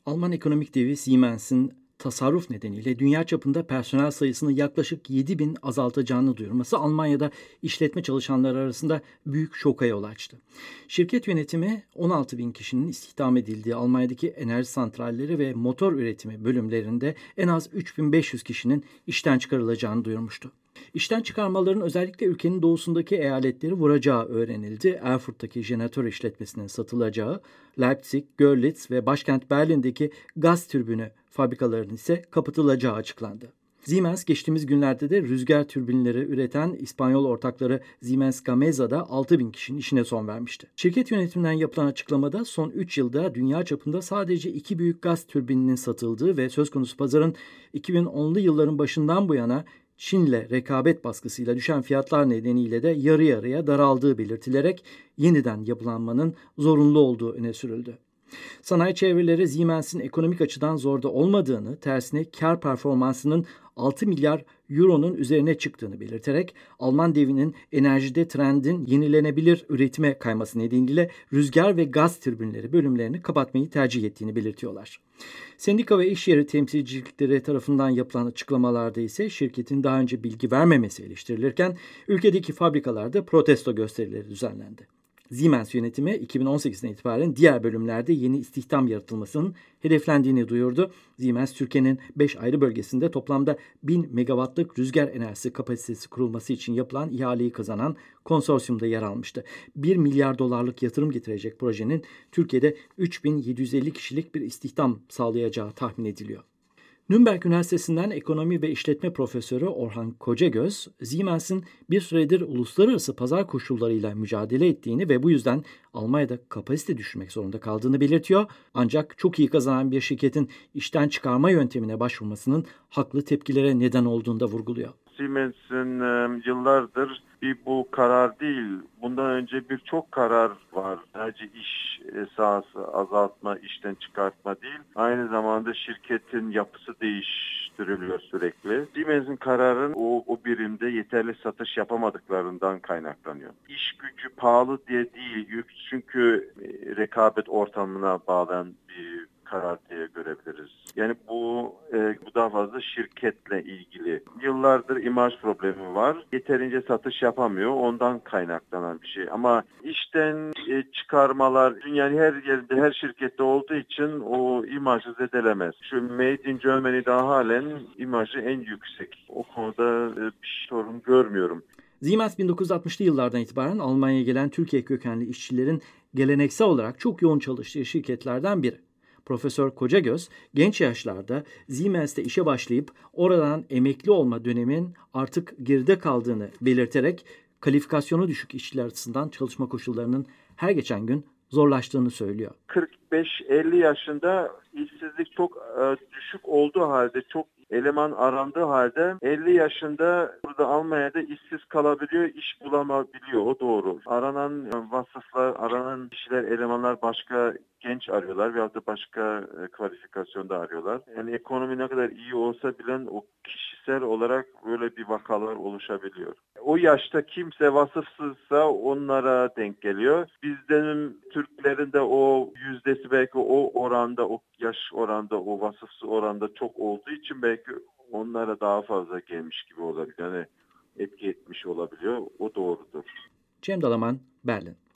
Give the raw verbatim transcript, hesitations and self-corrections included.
Alman ekonomik devi Siemens'in tasarruf nedeniyle dünya çapında personel sayısını yaklaşık yedi bin azaltacağını duyurması Almanya'da işletme çalışanları arasında büyük şoka yol açtı. Şirket yönetimi on altı bin kişinin istihdam edildiği Almanya'daki enerji santralleri ve motor üretimi bölümlerinde en az üç bin beş yüz kişinin işten çıkarılacağını duyurmuştu. İşten çıkarmaların özellikle ülkenin doğusundaki eyaletleri vuracağı öğrenildi. Erfurt'taki jeneratör işletmesinin satılacağı, Leipzig, Görlitz ve başkent Berlin'deki gaz türbünü fabrikalarının ise kapatılacağı açıklandı. Siemens geçtiğimiz günlerde de rüzgar türbinleri üreten İspanyol ortakları Siemens Gamesa'da altı bin kişinin işine son vermişti. Şirket yönetiminden yapılan açıklamada son üç yılda dünya çapında sadece iki büyük gaz türbininin satıldığı ve söz konusu pazarın iki bin onlu yılların başından bu yana Çin'le rekabet baskısıyla düşen fiyatlar nedeniyle de yarı yarıya daraldığı belirtilerek yeniden yapılanmanın zorunlu olduğu öne sürüldü. Sanayi çevreleri Siemens'in ekonomik açıdan zorda olmadığını, tersine kar performansının altı milyar euronun üzerine çıktığını belirterek Alman devinin enerjide trendin yenilenebilir üretime kayması nedeniyle rüzgar ve gaz türbinleri bölümlerini kapatmayı tercih ettiğini belirtiyorlar. Sendika ve iş yeri temsilcilikleri tarafından yapılan açıklamalarda ise şirketin daha önce bilgi vermemesi eleştirilirken ülkedeki fabrikalarda protesto gösterileri düzenlendi. Siemens yönetimi iki bin on sekizden itibaren diğer bölümlerde yeni istihdam yaratılmasının hedeflendiğini duyurdu. Siemens, Türkiye'nin beş ayrı bölgesinde toplamda bin megawattlık rüzgar enerjisi kapasitesi kurulması için yapılan ihaleyi kazanan konsorsiyumda yer almıştı. bir milyar dolarlık yatırım getirecek projenin Türkiye'de üç bin yedi yüz elli kişilik bir istihdam sağlayacağı tahmin ediliyor. Nürnberg Üniversitesi'nden ekonomi ve işletme profesörü Orhan Kocagöz, Siemens'in bir süredir uluslararası pazar koşullarıyla mücadele ettiğini ve bu yüzden Almanya'da kapasite düşürmek zorunda kaldığını belirtiyor. Ancak çok iyi kazanan bir şirketin işten çıkarma yöntemine başvurmasının haklı tepkilere neden olduğunu da vurguluyor. Siemens'in e, yıllardır bir bu karar değil, bundan önce birçok karar var. Sadece iş sahası azaltma, işten çıkartma değil. Aynı zamanda şirketin yapısı değiştiriliyor sürekli. Siemens'in kararın o, o birimde yeterli satış yapamadıklarından kaynaklanıyor. İş gücü pahalı diye değil, çünkü rekabet ortamına bağlayan bir karar diye görebiliriz. Yani bu e, bu daha fazla şirketle ilgili. Yıllardır imaj problemi var. Yeterince satış yapamıyor. Ondan kaynaklanan bir şey. Ama işten e, çıkarmalar dünyanın her yerinde, her şirkette olduğu için o imajı zedelemez. Şu Made in Germany'de halen imajı en yüksek. O konuda e, bir sorun görmüyorum. Siemens bin dokuz yüz altmışlı yıllardan itibaren Almanya'ya gelen Türkiye kökenli işçilerin geleneksel olarak çok yoğun çalıştığı şirketlerden biri. Profesör Kocagöz, genç yaşlarda Siemens'te işe başlayıp oradan emekli olma dönemin artık geride kaldığını belirterek kalifikasyonu düşük işçiler açısından çalışma koşullarının her geçen gün zorlaştığını söylüyor. kırk beş elli yaşında işsizlik çok e, düşük olduğu halde, çok eleman arandığı halde elli yaşında burada Almanya'da işsiz kalabiliyor, iş bulamabiliyor. O doğru. Aranan vasıflar, aranan kişiler, elemanlar başka genç arıyorlar veyahut da başka e, kalifikasyonda arıyorlar. Yani ekonomi ne kadar iyi olsa bilen o kişisel olarak böyle bir vakalar oluşabiliyor. O yaşta kimse vasıfsızsa onlara denk geliyor. Bizden Türklerin de o yüzdesi belki o oranda, o yaş oranda, o vasıfsız oranda çok olduğu için belki onlara daha fazla gelmiş gibi olabilir. Yani etki etmiş olabiliyor. O doğrudur. Cem Dalaman, Berlin.